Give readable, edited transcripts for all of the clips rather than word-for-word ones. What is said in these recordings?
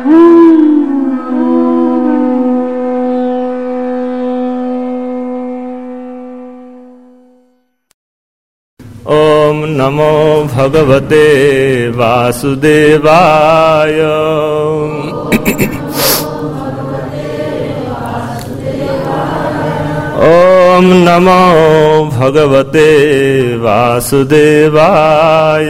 ओम नमो भगवते वासुदेवाय। ओम नमो भगवते वासुदेवाय।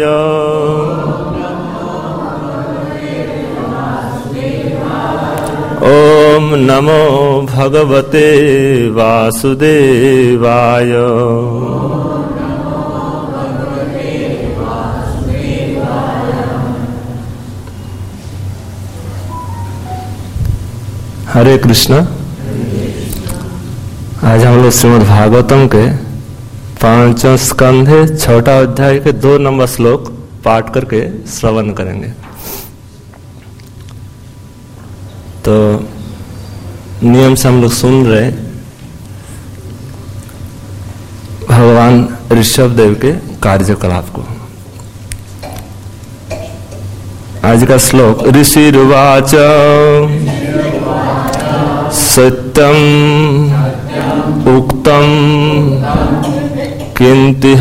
ओम नमो भगवते वासुदेवाय। हरे कृष्ण। आज हम लोग श्रीमद् भागवतम के 5वें स्कंध 6वां अध्याय के 2 नंबर श्लोक पाठ करके श्रवण करेंगे। तो नियम से हम लोग सुन रहे भगवान ऋषभ देव के कार्यकलाप को। आज का श्लोक ऋषिरुवाच सत्यम उक्तम किंतिह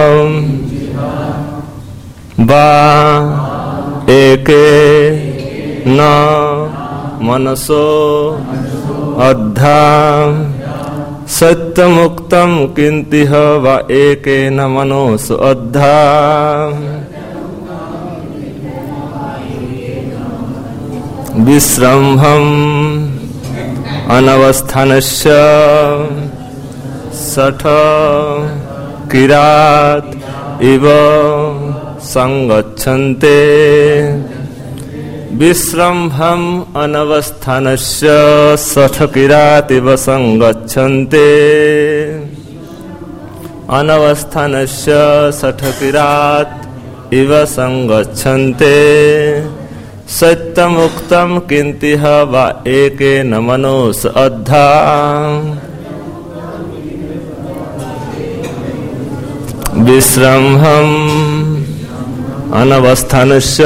बा एके न मनसो अद्धा। सत्यमुक्तम किंतिह वा एके न मनसो अद्धा। विश्रम्भम अनवस्थानस्य सठ किरात इव संगच्छन्ते। विश्रम्भम अनवस्थानस्य सठ किरात इव संगच्छन्ते। अनवस्थानस्य सठ किरात इव संगच्छन्ते। सत्यमुक्तम किंतिह वा एके न मनोस अद्धा। विश्रम्भम अनवस्थानस्य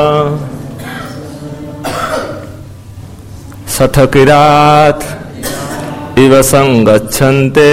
सठकिरात इव संगच्छन्ते।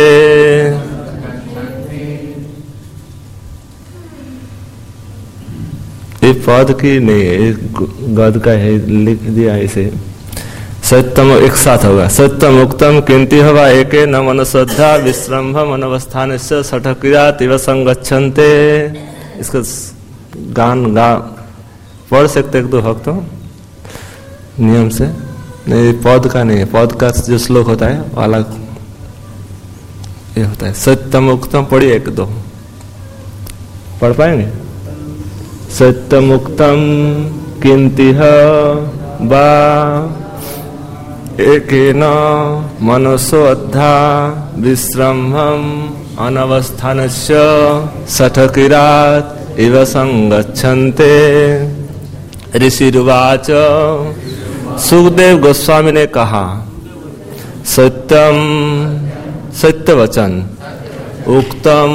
ये पद की नहीं है, गद का है, लिख दिया इसे। सत्यम एक साथ होगा। सत्यम उक्तम किंतिह वा एके न मनसोद्धा। विश्रम्भम अनवस्थानस्य सठकिरात इव संगच्छन्ते। इसका गान पढ़ सकते एक दो भक्त नियम से। नहीं, पद का नहीं है, पद का जो श्लोक होता है अलग ये होता है। सत्यम उक्तम पढ़िए एक दो, पढ़ पाएंगे? सत्यमुक्तम किंतिह बा एकेन मनसो अद्धा। विश्रम्भम अनवस्थानस्य सठकिरात इव संगच्छन्ते। ऋषिरुवाच सुखदेव गोस्वामी ने कहा, सत्यम सत्य वचन, उक्तम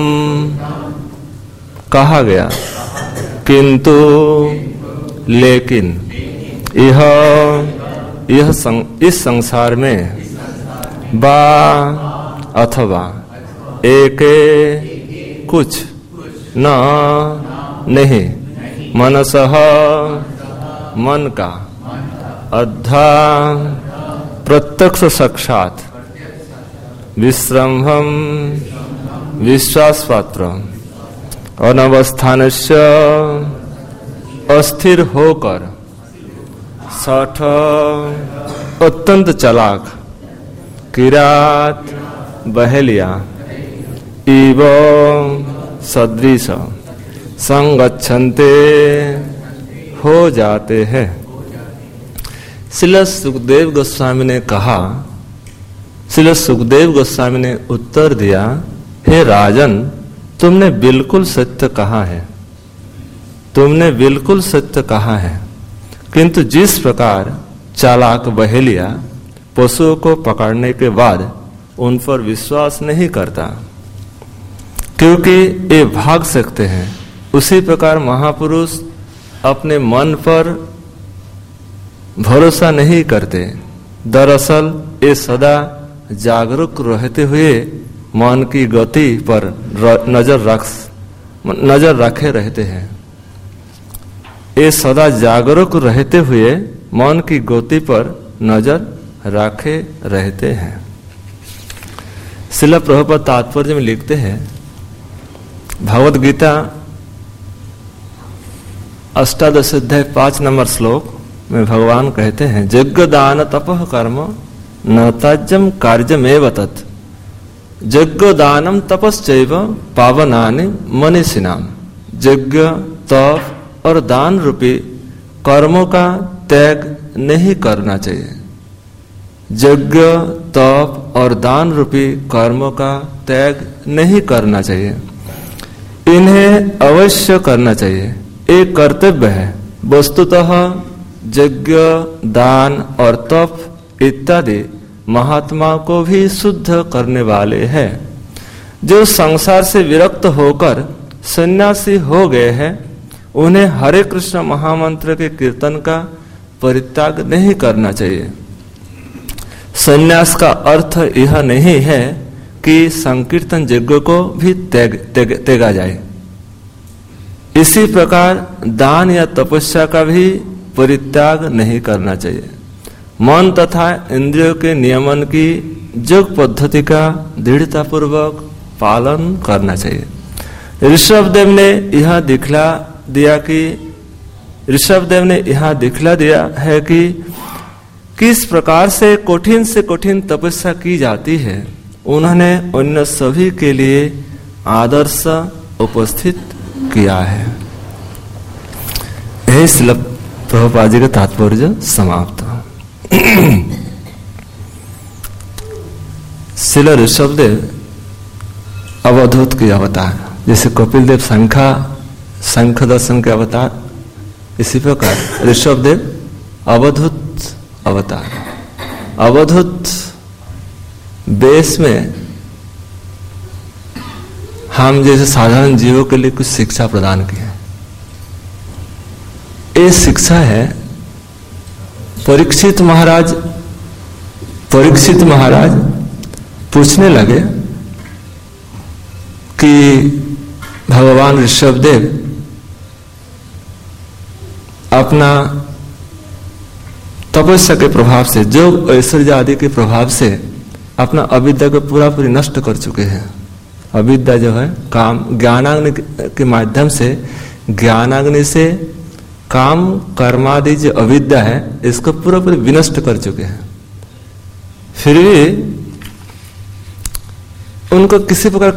कहा गया, किंतु लेकिन इस संसार में बा अथवा एके कुछ न नहीं मनसः मन का अद्धा प्रत्यक्ष साक्षात। विश्रम्भम विश्वास पात्र अनवस्थानस्य अस्थिर होकर। सठ अत्यंत चालाक। किरात बहेलिया। इव सदृश संगच्छन्ते हो जाते हैं। श्रील सुखदेव गोस्वामी ने कहा, श्रील सुखदेव गोस्वामी ने उत्तर दिया, हे राजन, तुमने बिल्कुल सत्य कहा है, तुमने बिल्कुल सत्य कहा है। किंतु जिस प्रकार चालाक बहेलिया पशुओं को पकड़ने के बाद उन पर विश्वास नहीं करता क्योंकि ये भाग सकते हैं, उसी प्रकार महापुरुष अपने मन पर भरोसा नहीं करते। दरअसल ये सदा जागरूक रहते हुए मन की गति पर नजर रखे रहते हैं। ये सदा जागरूक रहते हुए मन की गति पर नजर रखे रहते हैं। श्रील प्रभुपाद तात्पर्य में लिखते हैं, भगवद गीता 18 अध्याय 5 नंबर श्लोक में भगवान कहते हैं, यज्ञ दान तपः कर्म न त्याज्यम कार्यमेव तत्, यज्ञ दानम तपश्चैव पावनानि मनीषिणाम। यज्ञ, तप और दान रूपी कर्मों का त्याग नहीं करना चाहिए। यज्ञ, तप और दान रूपी कर्मों का त्याग नहीं करना चाहिए, इन्हें अवश्य करना चाहिए। एक कर्तव्य है। वस्तुतः यज्ञ, दान और तप इत्यादि महात्मा को भी शुद्ध करने वाले हैं। जो संसार से विरक्त होकर सन्यासी हो गए हैं, उन्हें हरे कृष्ण महामंत्र के कीर्तन का परित्याग नहीं करना चाहिए। सन्यास का अर्थ यह नहीं है कि संकीर्तन यज्ञ को भी त्यागा जाए। इसी प्रकार दान या तपस्या का भी परित्याग नहीं करना चाहिए। मन तथा इंद्रियों के नियमन की योग पद्धति का दृढ़तापूर्वक पालन करना चाहिए। ऋषभदेव ने यह दिखला दिया है कि किस प्रकार से कठिन तपस्या की जाती है। उन्होंने अन्य सभी के लिए आदर्श उपस्थित किया है। यही श्रील प्रभुपाद जी का तात्पर्य समाप्त। श्रील ऋषभदेव अवधूत के अवतार, जैसे कपिल देव शंख दर्शन के अवतार, इसी प्रकार ऋषभदेव अवधूत अवतार। अवधूत वेश में हम जैसे साधारण जीवों के लिए कुछ शिक्षा प्रदान की है। ये शिक्षा है, परीक्षित महाराज पूछने लगे कि भगवान ऋषभदेव अपना तपस्या के प्रभाव से, योग ऐश्वर्य आदि के प्रभाव से अपना अविद्या को पूरी नष्ट कर चुके हैं। अविद्या जो है काम ज्ञानाग्नि के माध्यम से, ज्ञानाग्नि से काम कर्मादि जो अविद्या है इसको पूरी विनष्ट कर चुके हैं। फिर भी उनको किसी प्रकार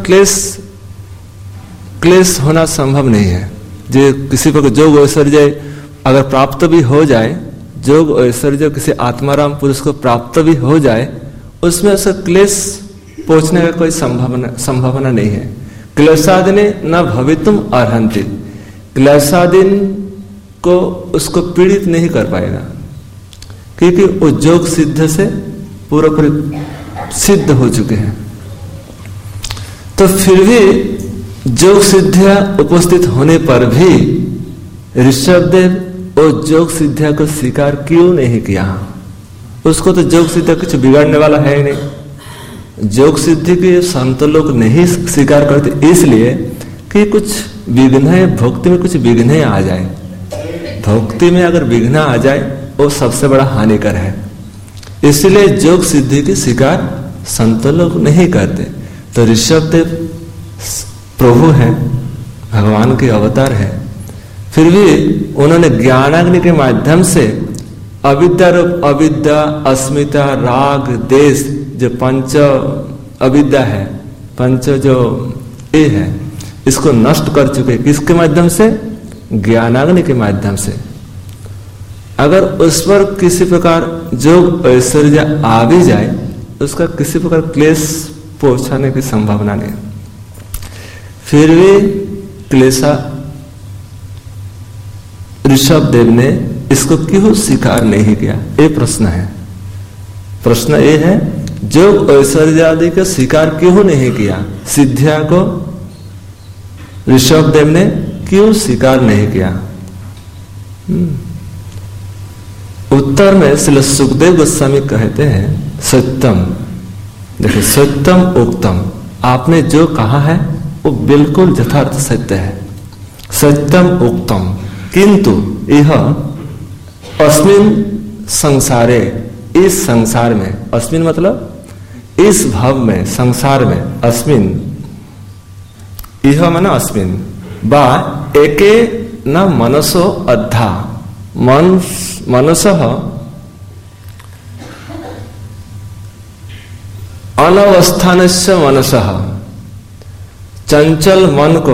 क्लेश होना संभव नहीं है। जो किसी प्रकार योग ऐश्वर्य अगर प्राप्त भी हो जाए, योग ऐश्वर्य किसी आत्माराम पुरुष को प्राप्त भी हो जाए, उसमें उसका क्लेश पहुंचने का कोई संभावना नहीं है। क्लेशादिने न भवितुम अर्हन्ति, क्लेशादिन को उसको पीड़ित नहीं कर पाएगा, क्योंकि वो योग सिद्ध से पूरा सिद्ध हो चुके हैं। तो फिर भी योग सिद्धियां उपस्थित होने पर भी ऋषभदेव वो योग सिद्धिया को स्वीकार क्यों नहीं किया? उसको तो योग सिद्धिया कुछ बिगाड़ने वाला है ही नहीं। योग सिद्धि के संत लोग नहीं स्वीकार करते इसलिए कि कुछ विघ्न है, भक्ति में कुछ विघ्न आ जाए। भक्ति में अगर विघ्न आ जाए वो सबसे बड़ा हानिकर है। इसलिए योग सिद्धि की स्वीकार संत लोग नहीं करते। तो ऋषभदेव प्रभु है, भगवान के अवतार है, फिर भी उन्होंने ज्ञानाग्नि के माध्यम से अविद्या रूप अविद्या, अस्मिता, राग, देश, जो पंच अविद्या है, पंच जो ये है, इसको नष्ट कर चुके। किसके माध्यम से? ज्ञानाग्नि के माध्यम से। अगर उस पर किसी प्रकार जो ऐश्वर्य आ भी जाए, उसका किसी प्रकार क्लेश पहुंचाने की संभावना नहीं। फिर भी क्लेशा ऋषभदेव ने इसको क्यों स्वीकार नहीं किया? ये प्रश्न है। प्रश्न ये है, जो ऐश्वर्य आदि का स्वीकार क्यों नहीं किया? सिद्धिया को ऋषभदेव ने क्यों स्वीकार नहीं किया? उत्तर में श्री सुखदेव गोस्वामी कहते हैं सत्यम, देखिए सत्यम उक्तम, आपने जो कहा है वो बिल्कुल यथार्थ सत्य है, सत्यम उक्तम, किंतु यह अस्मिन संसारे, इस संसार में, अस्मिन मतलब इस भव में, संसार में, अस्मिन यह माना अस्मिन, बा एके न मनसो अद्धा, मनसः अनवस्थानस्य मनसः, चंचल मन को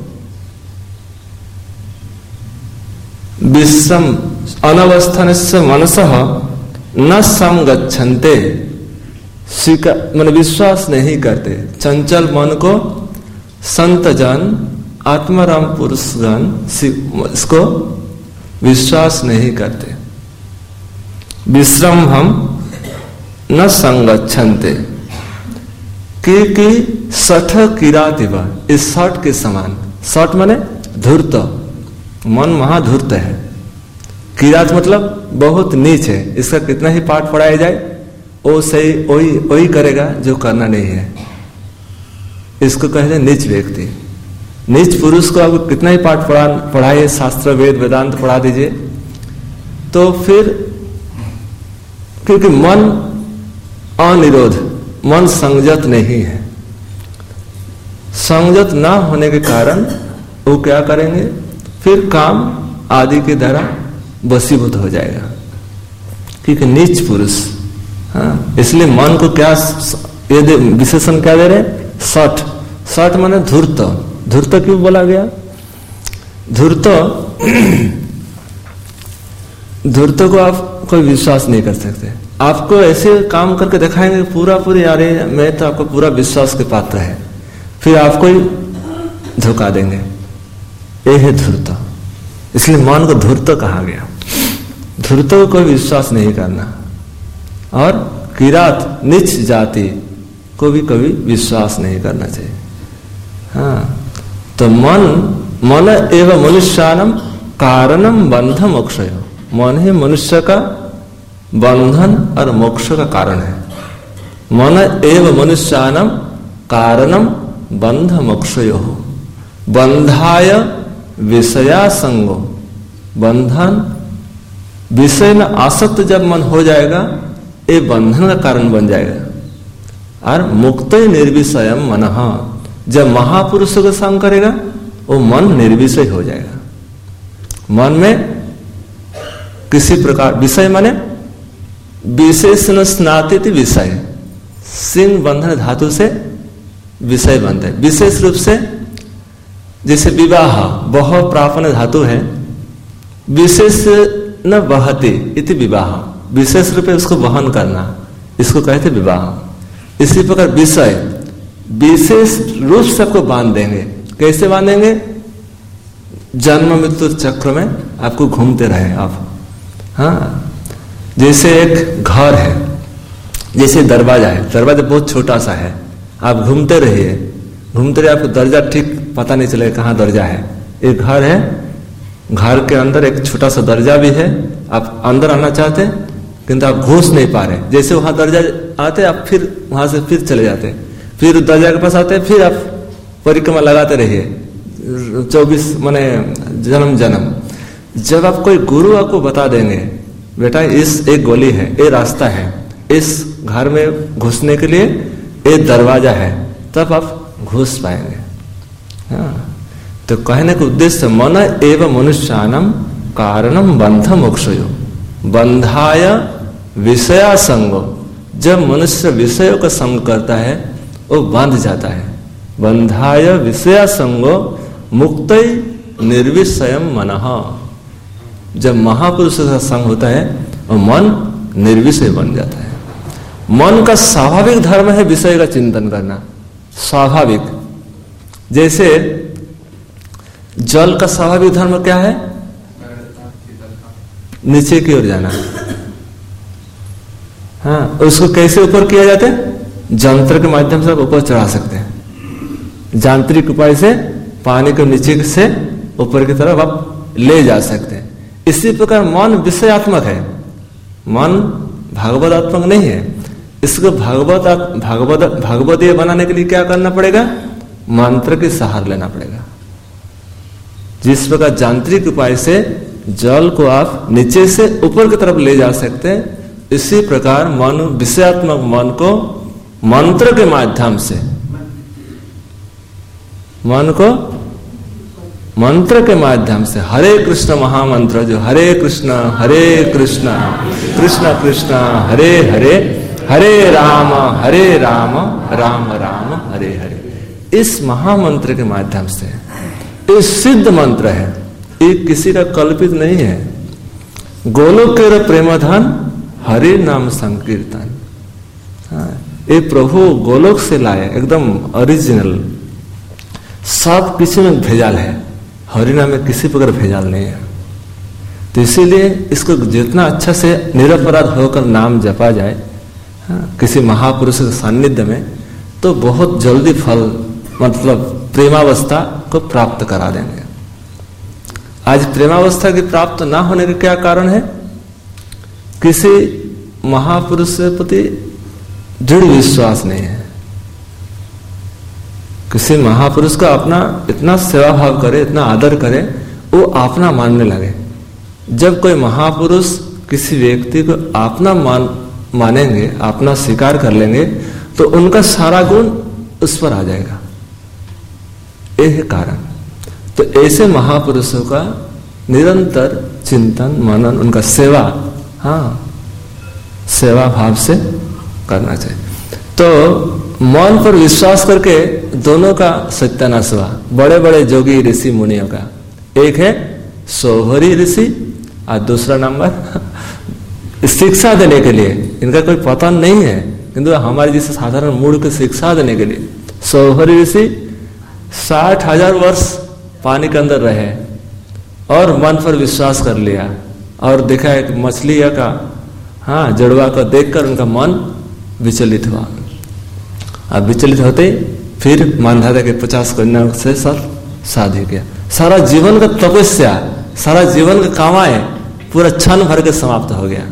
विश्रम अनवस्थानस्य मनसः न समगच्छन्ते, मन विश्वास नहीं करते, चंचल मन को संत जन, आत्माराम पुरुषगण इसको विश्वास नहीं करते। विश्रम हम न संगच्छन्ते, क्योंकि सठ किरातिव, इस सठ के समान, सठ माने धूर्त, मन महाधूर्त है, किरात मतलब बहुत नीच है, इसका कितना ही पाठ पढ़ाया जाए वो सही वही करेगा जो करना नहीं है, इसको कहते हैं नीच व्यक्ति। नीच पुरुष को आप कितना ही पाठ पढ़ाइए, शास्त्र वेद वेदांत पढ़ा दीजिए, तो फिर क्योंकि मन अनिरोध, मन संयत नहीं है, संयत ना होने के कारण वो क्या करेंगे, फिर काम आदि के द्वारा वशीभूत हो जाएगा, क्योंकि नीच पुरुष। हाँ, इसलिए मन को क्या ये विशेषण क्या दे रहे, सठ, सठ माने धूर्त, धूर्त क्यों बोला गया, धूर्त, धूर्त को आप कोई विश्वास नहीं कर सकते, आपको ऐसे काम करके दिखाएंगे पूरा पूरी, अरे मैं तो आपको पूरा विश्वास के पात्र है, फिर आपको ही धोखा देंगे, ये है धूर्त। इसलिए मन को धूर्त कहा गया, धूर्त को कोई विश्वास नहीं करना, और किरात नीच जाति को भी कभी विश्वास नहीं करना चाहिए। हाँ, तो मन एवं मनुष्यानम कारणम बंधम मोक्षय, मन ही मनुष्य का बंधन और मोक्ष का कारण है। मन एवं मनुष्यानम कारणम बंध मोक्षयो, बंधाय विषयासंगो, बंधन विषय में आसक्त जब मन हो जाएगा ये बंधन का कारण बन जाएगा। और मुक्त निर्विषय मन, जब महापुरुषों का संग करेगा वो मन निर्विषय हो जाएगा। मन में किसी प्रकार विषय माने विशेषण स्नाति विषय, सिंह बंधन धातु से विषय बनते हैं, विशेष रूप से जैसे विवाह बह प्रापन धातु है, विशेष न बहते इति विवाह, विशेष रूप में उसको वहन करना, इसको कहते विवाह। इसी प्रकार विषय विशेष रूप से आपको बांध देंगे, कैसे बांधेंगे, जन्म मृत्यु चक्र में आपको घूमते रहे आप। हाँ, जैसे एक घर है, जैसे दरवाजा है, दरवाजा बहुत छोटा सा है, आप घूमते रहिए, घूमते रहिए, आपको दरवाजा ठीक पता नहीं चलेगा कहाँ दरवाजा है। एक घर है, घर के अंदर एक छोटा सा दरवाजा भी है, आप अंदर आना चाहते हैं किंतु आप घुस नहीं पा रहे, जैसे वहां दरवाजा आते आप फिर वहां से फिर चले जाते, फिर दरवाजा के पास आते, फिर आप परिक्रमा लगाते रहिए 24 माने जन्म जन्म। जब आप कोई गुरु आपको बता देंगे बेटा इस एक गली है, ये रास्ता है, इस घर में घुसने के लिए ये दरवाजा है, तब आप घुस पाएंगे। हाँ, तो कहने का उद्देश्य मन एवं मनुष्यानम कारणम बंध मोक्षयो, बंधाय विषयासंगो, जब मनुष्य विषयों का संग करता है वो बंध जाता है। बंधाय विषयासंगो मुक्त निर्विषयम मनः, जब महापुरुष का संग होता है और मन निर्विषय बन जाता है। मन का स्वाभाविक धर्म है विषय का चिंतन करना, स्वाभाविक। जैसे जल का स्वाभाविक धर्म क्या है, नीचे की ओर जाना। हाँ, उसको कैसे ऊपर किया जाता है, जंत्र के माध्यम से आप ऊपर चढ़ा सकते हैं, यांत्रिक उपाय से पानी को नीचे से ऊपर की तरफ आप ले जा सकते हैं। इसी प्रकार मन विषयात्मक है, मन भागवतात्मक नहीं है। इसको भागवतीय बनाने के लिए क्या करना पड़ेगा? मंत्र की सहारा लेना पड़ेगा। जिस प्रकार यांत्रिक उपाय से जल को आप नीचे से ऊपर की तरफ ले जा सकते हैं, इसी प्रकार मन, विषयात्मक मन को मंत्र के माध्यम से, मन को मंत्र के माध्यम से, हरे कृष्ण महामंत्र, जो हरे कृष्ण कृष्ण कृष्ण हरे हरे, हरे राम राम राम हरे हरे, इस महामंत्र के माध्यम से, ये सिद्ध मंत्र है, ये किसी का कल्पित नहीं है। गोलोक के प्रेमधन हरि नाम संकीर्तन, ये प्रभु गोलोक से लाए, एकदम ओरिजिनल, सब किसी में भेजाल है, हरिनाम में किसी प्रकार भेजाल नहीं है। तो इसीलिए इसको जितना अच्छा से निरपराध होकर नाम जपा जाए किसी महापुरुष के सानिध्य में, तो बहुत जल्दी फल, मतलब प्रेमावस्था को प्राप्त करा देंगे। आज प्रेमावस्था की प्राप्त ना होने का क्या कारण है? किसी महापुरुष के प्रति दृढ़ विश्वास नहीं है। किसी महापुरुष का अपना इतना सेवा भाव करे, इतना आदर करे, वो अपना मानने लगे। जब कोई महापुरुष किसी व्यक्ति को अपना मानेंगे, अपना स्वीकार कर लेंगे, तो उनका सारा गुण उस पर आ जाएगा। यह है कारण। तो ऐसे महापुरुषों का निरंतर चिंतन मनन, उनका सेवा, सेवा भाव से करना चाहिए। तो मन पर विश्वास करके दोनों का सत्यानाश हुआ। बड़े बड़े जोगी ऋषि मुनियों का, एक है सोहरी ऋषि और दूसरा नंबर शिक्षा देने के लिए, इनका कोई पतन नहीं है, किंतु हमारे जैसे साधारण मूड को शिक्षा देने के लिए सोहरी ऋषि 60,000 वर्ष पानी के अंदर रहे और मन पर विश्वास कर लिया, और देखा एक मछली का जड़वा को देखकर उनका मन विचलित हुआ। अब विचलित होते फिर मानधाता के 50 कन्याओं से शादी किया। सारा जीवन का तपस्या, सारा जीवन का कामाएं पूरा क्षण भर के समाप्त हो गया,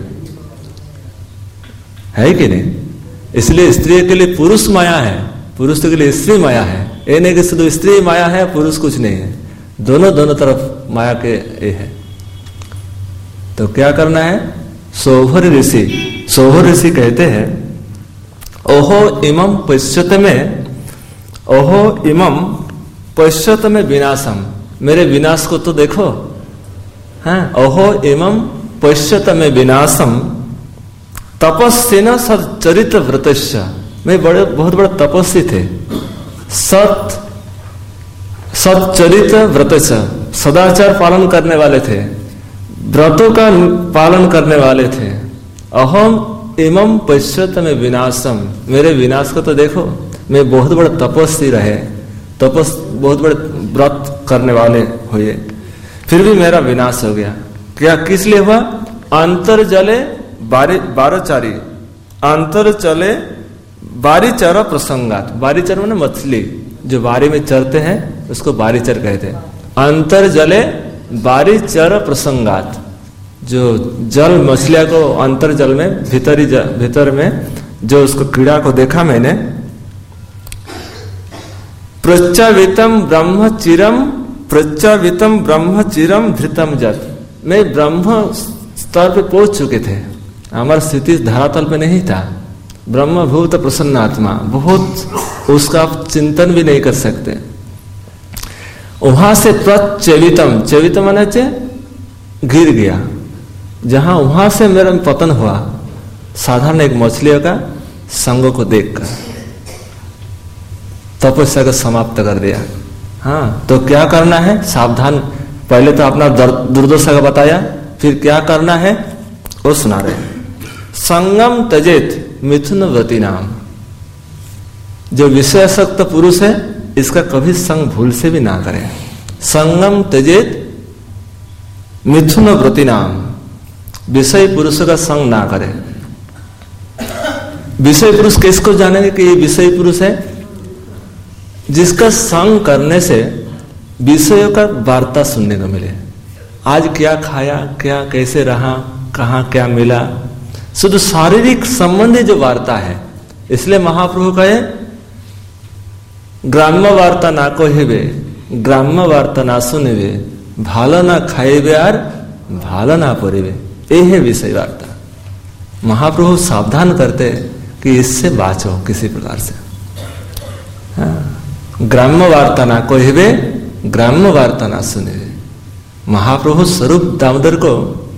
है कि नहीं? इसलिए स्त्री के लिए पुरुष माया है, पुरुष के लिए स्त्री माया है। ये नहीं कि सिर्फ स्त्री माया है, पुरुष कुछ नहीं है, दोनों तरफ माया के ये है। तो क्या करना है? सोहर ऋषि कहते हैं, ओहो इमं पश्यत में विनाशम, मेरे विनाश को तो देखो। ओहो इमं पश्यत में विनाशम तपस्विन सच्चरित व्रतस्य, मैं बहुत बड़ा तपस्वी थे, सच्चरित व्रतस्य, सदाचार पालन करने वाले थे, व्रतों का पालन करने वाले थे। अहम इमं पश्यत में विनाशम, मेरे विनाश को तो देखो, मैं बहुत बड़ा तपस्वी रहे, बहुत बड़े व्रत करने वाले हुए, फिर भी मेरा विनाश हो गया। क्या किस लिए हुआ? अंतर जले बारचारी, अंतर चले बारीचर प्रसंगात, बारीचर माने मछली, जो बारी में चरते हैं उसको बारीचर कहते हैं। अंतर जले बारीचर प्रसंगात, जो जल मछलिया को अंतर जल में भीतर में जो उसको कीड़ा को देखा मैंने, प्रच्चावितम ब्रह्म चिरम धृतम जत, मैं ब्रह्म स्तर पे पहुंच चुके थे, हमारा स्थिति धरातल पे नहीं था। ब्रह्मभूत प्रसन्नात्मा, बहुत उसका चिंतन भी नहीं कर सकते। वहां से चेवितम माने गिर गया, जहां वहां से मेरा पतन हुआ, साधारण एक मछलियों का संग को देखकर तपस्या को समाप्त कर दिया। तो क्या करना है? सावधान। पहले तो अपना दुर्दशा का बताया, फिर क्या करना है वो सुना रहे। संगम तजेत मिथुन व्रति नाम, जो विषयासक्त पुरुष है इसका कभी संग भूल से भी ना करें। संगम तजेत मिथुन व्रति नाम, विषय पुरुष का संग ना करें। विषय पुरुष किसको जानेंगे कि ये विषय पुरुष है? जिसका संग करने से विषयों का वार्ता सुनने को मिले। आज क्या खाया, क्या कैसे रहा, कहाँ क्या मिला, शुद्ध शारीरिक संबंधी जो वार्ता है। इसलिए महाप्रभु कहे ग्राम्य वार्ता ना कहिबे, ग्राम्य वार्ता ना सुनिबे, भालो ना खाइबे और भालो ना पड़िबे। ये है विषय वार्ता। महाप्रभु सावधान करते कि इससे बाँचो किसी प्रकार से। ग्राम्य वार्ता ना कहिबे, ग्राम्य वार्ता ना सुनिबे। महाप्रभु स्वरूप दामोदर को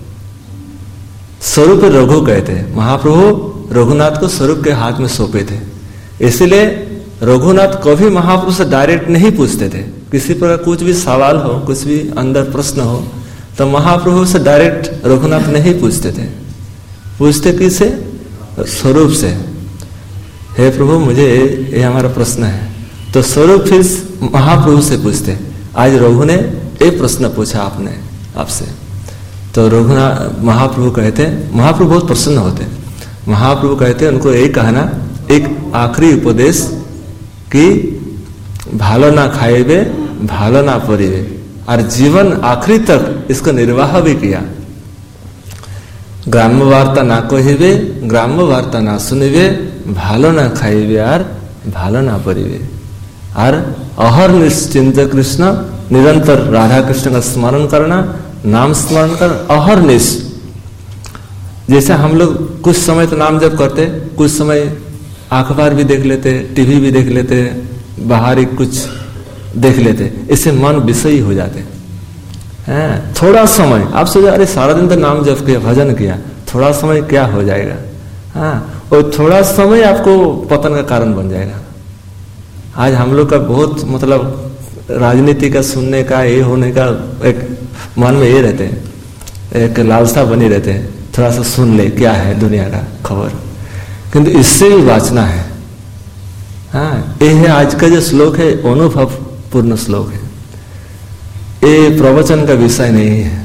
स्वरूप रघु कहते हैं। महाप्रभु रघुनाथ को स्वरूप के हाथ में सौंपे थे। इसलिए रघुनाथ कभी महाप्रभु से डायरेक्ट नहीं पूछते थे। किसी प्रकार कुछ भी सवाल हो, कुछ भी अंदर प्रश्न हो, तो महाप्रभु से डायरेक्ट रघुनाथ नहीं पूछते थे। पूछते किससे? स्वरूप से। हे प्रभु मुझे ये हमारा प्रश्न है, तो स्वरूप फिर महाप्रभु से पूछते। आज रघु ने एक प्रश्न पूछा आपने आपसे, तो रघुनाथ महाप्रभु कहते, महाप्रभु बहुत प्रसन्न होते। महाप्रभु कहते उनको यही कहना, एक आखिरी उपदेश कि भालो ना खाइबे, भालो ना पड़िबे, और जीवन आखिरी तक इसका निर्वाह भी किया। ग्राम्य वार्ता ना कहिबे, ग्राम्य वार्ता ना सुनिबे, भालो ना खाइबे और भालो ना पड़िबे। और अहर निश्चिंत कृष्ण, निरंतर राधा कृष्ण का स्मरण करना, नाम स्मरण कर अहरनिश। जैसे हम लोग कुछ समय तो नाम जप करते, कुछ समय अखबार भी देख लेते, टीवी भी देख लेते, बाहर ही कुछ देख लेते, इससे मन विषयी हो जाते हैं। थोड़ा समय आप सोचो, अरे सारा दिन तो नाम जप किया, भजन किया, थोड़ा समय क्या हो जाएगा। हाँ, और थोड़ा समय आपको पतन का कारण बन जाएगा। आज हम लोग का बहुत मतलब राजनीति का सुनने का, ये होने का एक मन में ये रहते हैं, एक लालसा बनी रहते हैं, थोड़ा सा सुन ले क्या है दुनिया का खबर, किंतु इससे भी बाँचना है। हाँ, ये है आज का जो श्लोक है, अनुभव पूर्ण श्लोक है। ये प्रवचन का विषय नहीं है।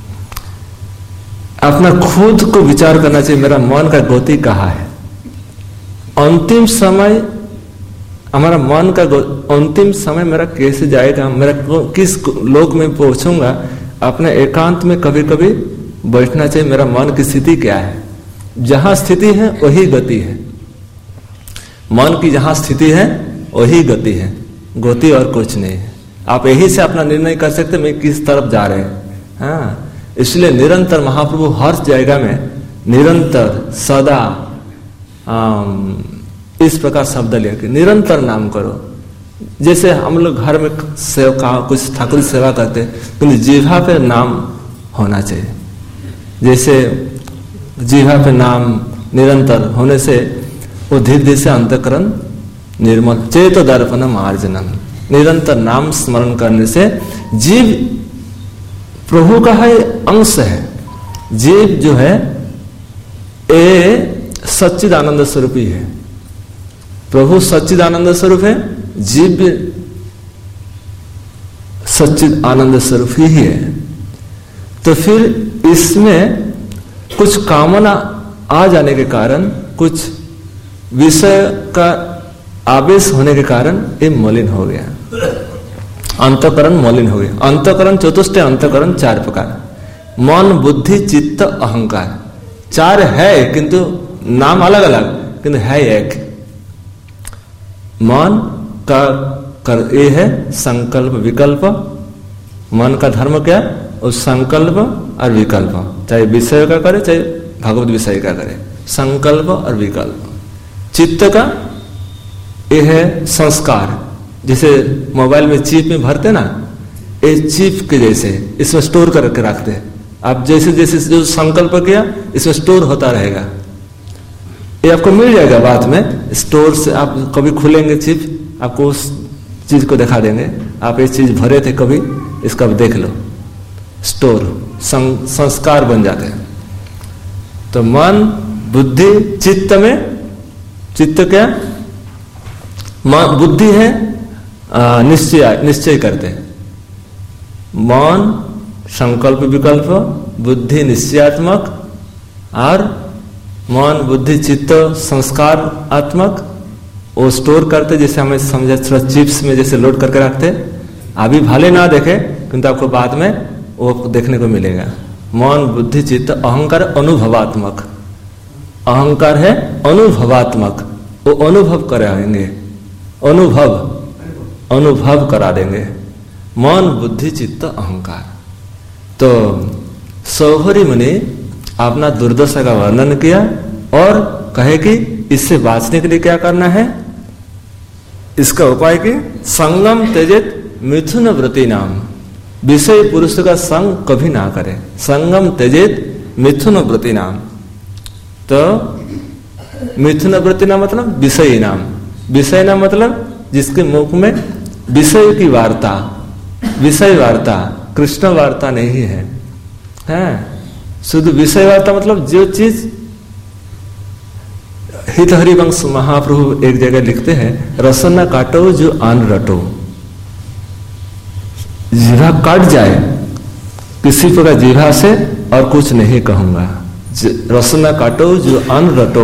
अपना खुद को विचार करना चाहिए, मेरा मन का गति कहाँ है। अंतिम समय हमारा मन का अंतिम समय मेरा कैसे जाएगा, मेरा किस लोक में पहुंचूंगा। अपने एकांत में कभी कभी बैठना चाहिए, मेरा मन की स्थिति क्या है। जहां स्थिति है वही गति है। मन की जहां स्थिति है वही गति है, गति और कुछ नहीं है। आप यही से अपना निर्णय कर सकते मैं किस तरफ जा रहे हैं। हाँ, इसलिए निरंतर महाप्रभु हर जगह में निरंतर सदा इस प्रकार शब्द लेके निरंतर नाम करो। जैसे हम लोग घर में सेवा कुछ ठाकुर सेवा करते, किंतु जीवा पे नाम होना चाहिए। जैसे जीवा पे नाम निरंतर होने से वो धीरे धीरे से अंतःकरण निर्मल, चेतो दर्पण मार्जनम। निरंतर नाम स्मरण करने से जीव प्रभु का है अंश है। जीव जो है ये सच्चिदानंद स्वरूप ही है। प्रभु सच्चिदानंद स्वरूप है, जीव भी सच्चिद आनंद स्वरूप ही है। तो फिर इसमें कुछ कामना आ जाने के कारण, कुछ विषय का आवेश होने के कारण ये मलिन हो गया, अंतःकरण मलिन हो गया। अंतःकरण चतुष्ट अंतःकरण 4 प्रकार, मन बुद्धि चित्त अहंकार। 4 है किंतु नाम अलग अलग, किंतु है एक। मन का ये है संकल्प विकल्प। मन का धर्म क्या? उस संकल्प और विकल्प, चाहे विषय का करे चाहे भगवत विषय का करे, संकल्प और विकल्प। चित्त का ये है संस्कार। जैसे मोबाइल में चिप में भरते ना, ये चिप के जैसे इसमें स्टोर करके रखते हैं। आप जैसे जैसे जो संकल्प किया इसमें स्टोर होता रहेगा। ये आपको मिल जाएगा बाद में स्टोर से। आप कभी खुलेंगे चिप, आपको उस चीज को दिखा देंगे, आप ये चीज भरे थे कभी, इसका देख लो। स्टोर संस्कार बन जाते हैं। तो मन बुद्धि चित्त में, चित्त क्या? मन बुद्धि है निश्चय करते हैं। मन संकल्प विकल्प, बुद्धि निश्चयात्मक, और मन बुद्धि चित्त संस्कार आत्मक वो स्टोर करते। जैसे हमें समझे थोड़ा चिप्स में जैसे लोड करके रखते, अभी भले ना देखे किंतु आपको बाद में वो देखने को मिलेगा। मन बुद्धि चित्त अहंकार अनुभवात्मक। अहंकार है अनुभवात्मक, वो अनुभव कराएंगे, अनुभव करा देंगे। मन बुद्धि चित्त अहंकार। तो सौभरी मुनि अपना दुर्दशा का वर्णन किया और कहे कि इससे बाँचने के लिए क्या करना है। इसका उपाय कि संगम त्यजेत मिथुन वृत्ति नाम, विषय पुरुष का संग कभी ना करे। संगम त्यजेत मिथुन वृत्ति नाम, तो मिथुन वृत्ति नाम मतलब विषय नाम। विषय नाम मतलब जिसके मुख में विषय की वार्ता, विषय वार्ता, कृष्ण वार्ता नहीं है, शुद्ध विषय वार्ता मतलब जो चीज। हित हरिवंश महाप्रभु एक जगह लिखते हैं, रसन न काटो जो आन रटो। जीवा काट जाए किसी प्रकार जीवा से और कुछ नहीं कहूंगा। रसन न काटो जो आन रटो,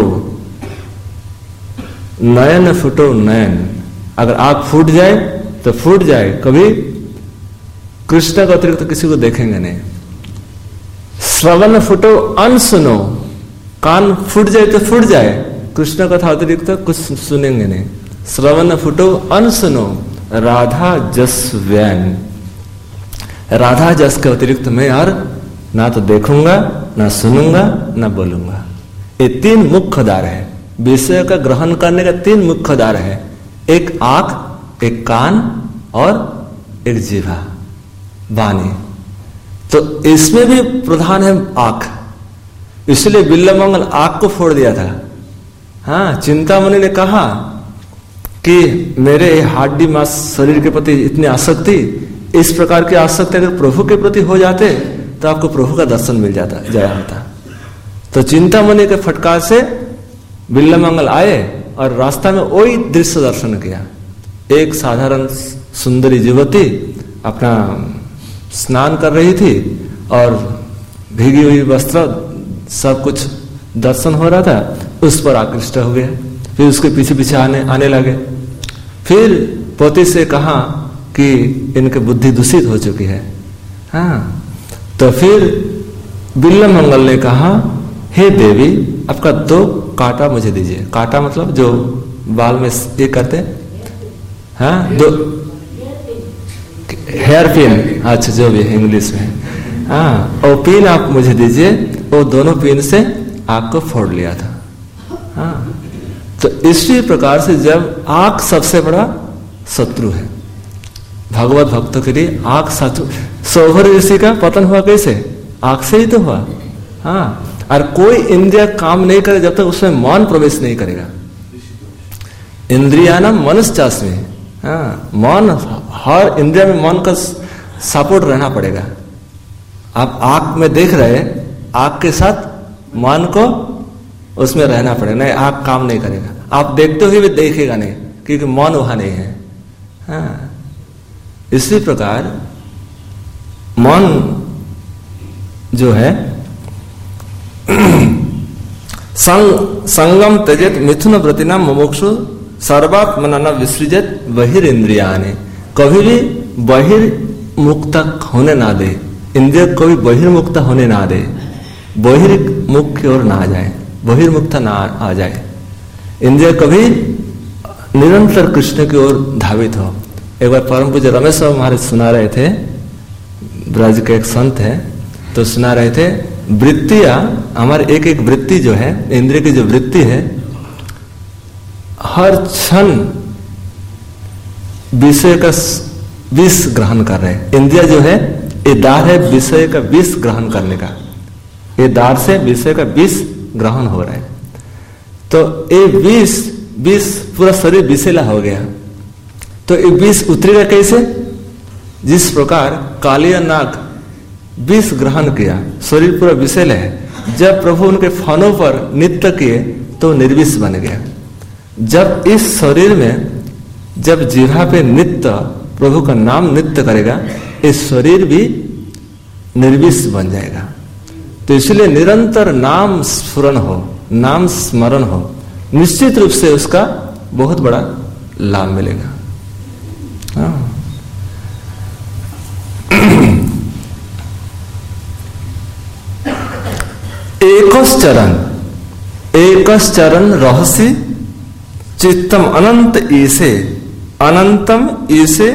नयन फुटो नयन। अगर आंख फूट जाए तो फूट जाए, कभी कृष्ण का अतिरिक्त तो किसी को देखेंगे नहीं। श्रवण फुटो अन सुनो, कान फूट जाए तो फूट जाए, कृष्ण कथा अतिरिक्त तो कुछ सुनेंगे नहीं। श्रवण फुटो अन सुनो, राधा जस व्यन। राधा जस के अतिरिक्त मैं और ना तो देखूंगा, ना सुनूंगा, ना बोलूंगा। ये तीन मुख्य द्वार है विषय का ग्रहण करने का। तीन मुख्य द्वार है, एक आंख, एक कान और एक जीवा, वाणी। तो इसमें भी प्रधान है आंख, इसलिए बिल्लमंगल आंख को फोड़ दिया था। हाँ, चिंतामणि ने कहा कि मेरे हड्डी मांस शरीर के प्रति इतनी आसक्ति, इस प्रकार की आसक्ति अगर प्रभु के प्रति हो जाते तो आपको प्रभु का दर्शन मिल जाता जया होता। तो चिंतामणि के फटकार से बिल्लमंगल आए और रास्ता में वही दृश्य दर्शन किया। एक साधारण सुंदरी युवती अपना स्नान कर रही थी और भीगी हुई वस्त्र सब कुछ दर्शन हो रहा था, उस पर आकृष्ट हो गया। फिर उसके पीछे पीछे आने लगे। फिर पति से कहा कि इनकी बुद्धि दूषित हो चुकी है। हाँ, तो फिर बिल्लमंगल ने कहा, हे देवी, आपका 2 कांटा मुझे दीजिए। कांटा मतलब जो बाल में ये करते, हाँ, 2 हेयर पिन, अच्छा जो भी है इंग्लिश में। हाँ, और पिन आप मुझे दीजिए। वो दोनों पिन से आंख को फोड़ लिया था। हाँ, तो इसी प्रकार से जब आंख सबसे बड़ा शत्रु है भगवत भक्तों के लिए, आंख शत्रु। सौभर ऋषि का पतन हुआ कैसे? आंख से ही तो हुआ। हाँ, और कोई इंद्रिय काम नहीं करे जब तक उसमें मन प्रवेश नहीं करेगा। इंद्रिया ना मनश्चास्मी। हाँ, मन, हर इंद्रिया में मन का सपोर्ट रहना पड़ेगा। आप आंख में देख रहे, आंख के साथ मन को उसमें रहना पड़ेगा, नहीं आंख काम नहीं करेगा। आप देखते हुए भी देखेगा नहीं, क्योंकि मन वहां नहीं है। हाँ, इसी प्रकार मन जो है संगम त्यजेत मिथुन वृत्तिना मुमुक्षु सर्वात्मना न विसृजत बहिर्इंद्रियानि। कभी भी बहिर्मुक्त होने ना दे, इंद्रिय कभी बहिर्मुक्त होने ना दे, बहिर्मुख की ओर ना जाए, बहिर्मुक्त ना आ जाए। इंद्रिय कभी निरंतर कृष्ण की ओर धावित हो। एक बार परम पूज्य रमेश बाबू महाराज सुना रहे थे, ब्रज के एक संत है, तो सुना रहे थे वृत्तियां, हमारे एक एक वृत्ति जो है, इंद्रिय की जो वृत्ति है, हर क्षण विषय का विष ग्रहण कर रहे हैं। इंद्रिय जो है ये दार है विषय का विष ग्रहण करने का, ये दार से विषय का विष ग्रहण हो रहा है। तो ये विष पूरा शरीर विषैला हो गया। तो ये विष उतरेगा कैसे? जिस प्रकार कालिया नाग विष ग्रहण किया, शरीर पूरा विषैला है। जब प्रभु उनके फनों पर नृत्य किए तो निर्विष बन गया। जब इस शरीर में जब जिह्वा पे नित्य प्रभु का नाम नित्य करेगा, इस शरीर भी निर्विष बन जाएगा। तो इसलिए निरंतर नाम स्फुरन हो, नाम स्मरण हो, निश्चित रूप से उसका बहुत बड़ा लाभ मिलेगा। हाँ। एकश्चरण रहस्य चित्तम अनंत ईसे अनंतम ईसे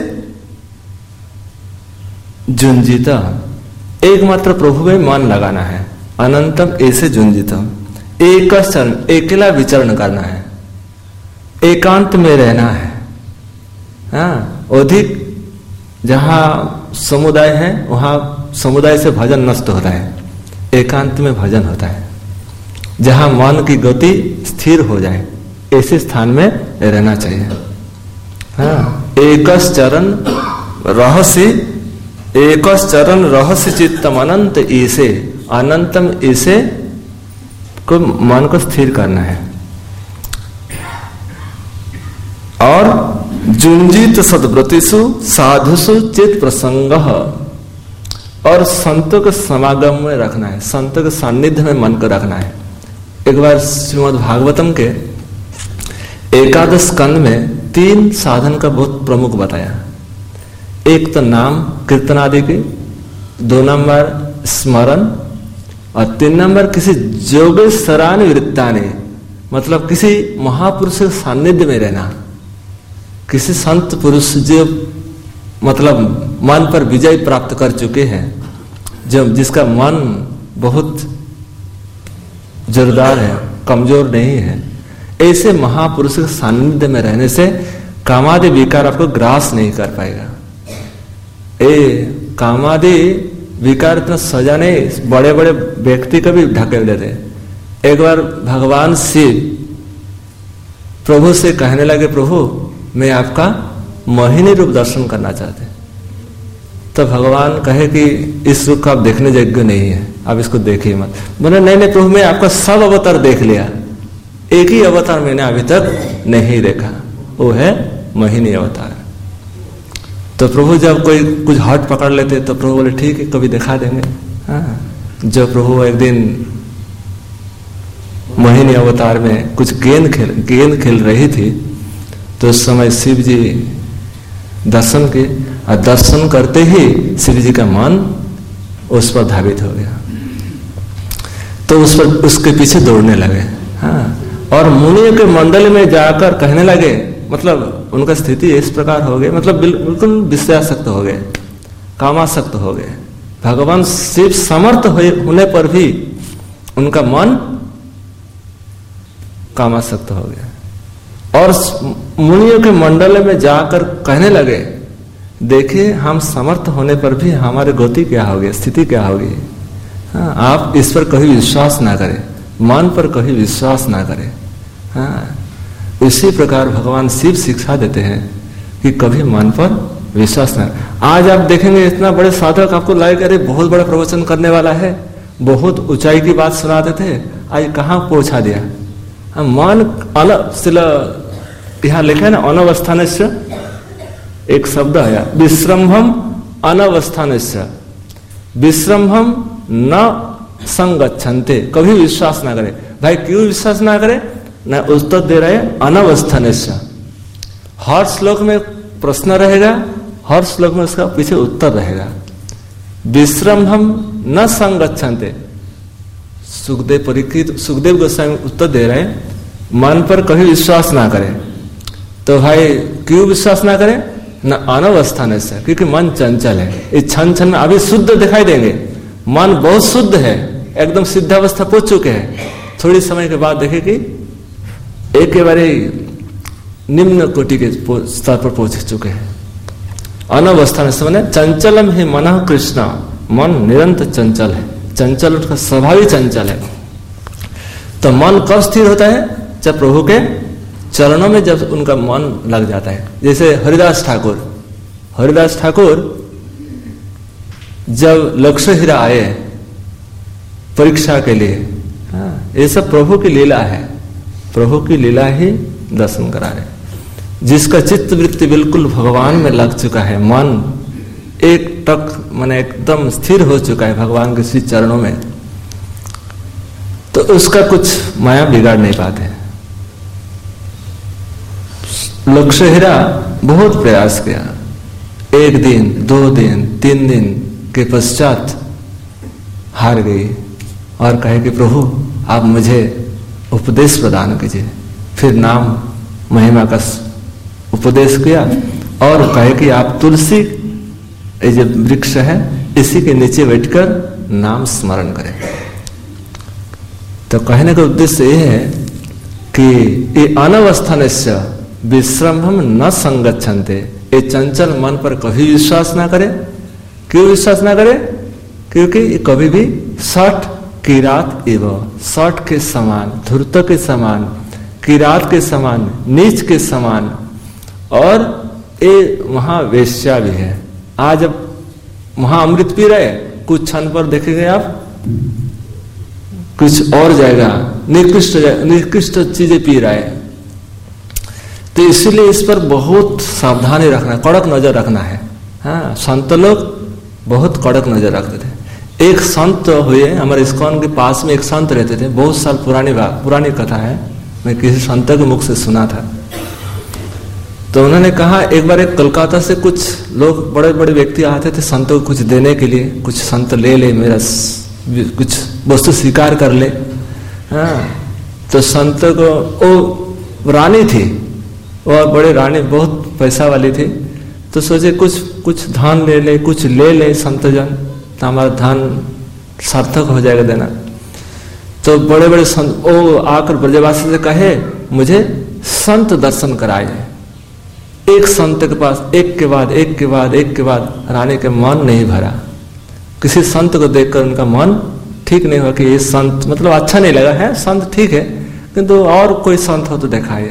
जुंजिता। एकमात्र प्रभु में मन लगाना है। अनंतम ऐसे जुंजितम, एकश्चरण अकेला विचरण करना है, एकांत में रहना है। हाँ, अधिक जहां समुदाय है वहां समुदाय से भजन नष्ट होता है, एकांत में भजन होता है। जहां मन की गति स्थिर हो जाए ऐसे स्थान में रहना चाहिए। हाँ, एकश्चरण रहस्य, एकश्चरण रहस्य चित्तम अनंत ईसे, अनंतम ईसे को मन को स्थिर करना है। और जुंजित सद्व्रतिषु साधुषु चित प्रसंग, और संतों के समागम में रखना है, संतों के सानिध्य में मन को रखना है। एक बार श्रीमद् भागवतम के एकादश स्कंद में 3 साधन का बहुत प्रमुख बताया। एक तो नाम कीर्तन आदि की, 2 नंबर स्मरण, और 3 नंबर किसी योगेश्वरान वृत्तानि, मतलब किसी महापुरुष के सानिध्य में रहना, किसी संत पुरुष जो मतलब मन पर विजय प्राप्त कर चुके हैं, जो जिसका मन बहुत जोरदार है, कमजोर नहीं है, ऐसे महापुरुष के सानिध्य में रहने से कामादि विकार आपको ग्रास नहीं कर पाएगा। कामादि विकार इतना सजा नहीं, बड़े बड़े व्यक्ति को भी ढकेल देते। एक बार भगवान शिव प्रभु से कहने लगे, प्रभु मैं आपका मोहिनी रूप दर्शन करना चाहते। तो भगवान कहे कि इस रूप का आप देखने योग्य नहीं है, आप इसको देखिए मत। बोले नहीं नहीं प्रभु, मैं आपका सब अवतार देख लिया, एक ही अवतार मैंने अभी तक नहीं देखा, वो है मोहिनी अवतार। तो प्रभु जब कोई कुछ हट पकड़ लेते तो प्रभु बोले ठीक है, कभी दिखा देंगे। हाँ, जब प्रभु एक दिन मोहिनी अवतार में कुछ गेंद खेल रही थी, तो उस समय शिव जी दर्शन के, और दर्शन करते ही शिव जी का मन उस पर धावित हो गया, तो उस पर उसके पीछे दौड़ने लगे। हाँ, और मुनियों के मंडल में जाकर कहने लगे, मतलब उनका स्थिति इस प्रकार हो गई, मतलब बिल्कुल विषयासक्त हो गए, कामासक्त हो गए। भगवान शिव समर्थ होने पर भी उनका मन कामासक्त हो गया, और मुनियों के मंडल में जाकर कहने लगे, देखिए हम समर्थ होने पर भी हमारी गति क्या होगी, स्थिति क्या होगी। हाँ, आप इस पर कभी विश्वास ना करें, मन पर कभी विश्वास ना करें। हाँ, इसी प्रकार भगवान शिव शिक्षा देते हैं कि कभी मन पर विश्वास न। आज आप देखेंगे इतना बड़े साधक आपको लगेगा अरे बहुत बड़ा प्रवचन करने वाला है, बहुत ऊंचाई की बात सुनाते थे, आज कहाँ पहुंचा दिया। मन यहाँ लिखा है ना, अनवस्थान से एक शब्द है, विश्रम्भम अनवस्थान से, विश्रम्भम न संगच्छन्ते, कभी विश्वास ना करे। भाई क्यों विश्वास ना करे, न उत्तर दे रहे अनवस्थान से। हर श्लोक में प्रश्न रहेगा, हर श्लोक में उसका पीछे उत्तर रहेगा। विश्रम्भम न संगच्छन्ते, सुखदेव परीक्षित, सुखदेव गोस्वामी उत्तर दे रहे, मन पर कभी विश्वास ना करें। तो भाई क्यों विश्वास ना करें, न अनवस्थान से, क्योंकि मन चंचल है। इस क्षण क्षण में अभी शुद्ध दिखाई देंगे, मन बहुत शुद्ध है, एकदम सिद्धावस्था पहुंच चुके हैं, थोड़ी समय के बाद देखे कि एक बारे निम्न कोटि के स्तर पर पहुंच चुके हैं। अनवस्थान से माने चंचलम ही मन कृष्ण, मन निरंतर चंचल है, चंचल उसका स्वभाव चंचल है। तो मन कब स्थिर होता है, जब प्रभु के चरणों में जब उनका मन लग जाता है। जैसे हरिदास ठाकुर जब लक्ष्य हीरा आए परीक्षा के लिए, ये सब प्रभु की लीला है, प्रभु की लीला ही दर्शन करा रहे। जिसका चित्त वृत्ति बिल्कुल भगवान में लग चुका है, मन एक टक माने एकदम स्थिर हो चुका है भगवान के श्री चरणों में, तो उसका कुछ माया बिगाड़ नहीं पाते। लक्ष्य हीरा बहुत प्रयास किया, 1 दिन 2 दिन 3 दिन के पश्चात हार गई और कहे कि प्रभु आप मुझे उपदेश प्रदान कीजिए। फिर नाम महिमा का उपदेश किया और कहे कि आप तुलसी ये जो वृक्ष है इसी के नीचे बैठकर नाम स्मरण करें। तो कहने का उद्देश्य ये है कि ये अनवस्थानस्य विश्रम्भम न संगच्छन्ते, ये चंचल मन पर कभी विश्वास ना करे। क्यों विश्वास ना करे? क्योंकि ये कभी भी सठ किरात एवं सठ के समान, धूर्त के समान, किरात के समान, नीच के समान, और ये वहां वेश्या भी है। आज अब वहां अमृत पी रहे, कुछ क्षण पर देखेंगे आप कुछ और जाएगा, निकृष्ट चीजें पी रहा है। तो इसीलिए इस पर बहुत सावधानी रखना, कड़क नजर रखना है। हाँ, संत लोग बहुत कड़क नजर रखते थे। एक संत हुए हमारे इस्कॉन के पास में, एक संत रहते थे, बहुत साल पुरानी कथा है, मैं किसी संत के मुख से सुना था। तो उन्होंने कहा एक बार एक कोलकाता से कुछ लोग, बड़े बड़े व्यक्ति आते थे संतों को कुछ देने के लिए, कुछ संत ले मेरा कुछ वस्तु स्वीकार कर ले। हाँ, तो संत को, वो रानी थी, वो बड़े रानी, बहुत पैसा वाली थी। तो सोचे कुछ धन ले कुछ ले संतजन, तो हमारा धन सार्थक हो जाएगा देना। तो बड़े बड़े संत वो आकर ब्रजवासी से कहे मुझे संत दर्शन कराए। एक संत के पास एक के बाद रानी के मन नहीं भरा। किसी संत को देखकर उनका मन ठीक नहीं हुआ कि ये संत, मतलब अच्छा नहीं लगा है, संत ठीक है किंतु और कोई संत हो तो दिखाए।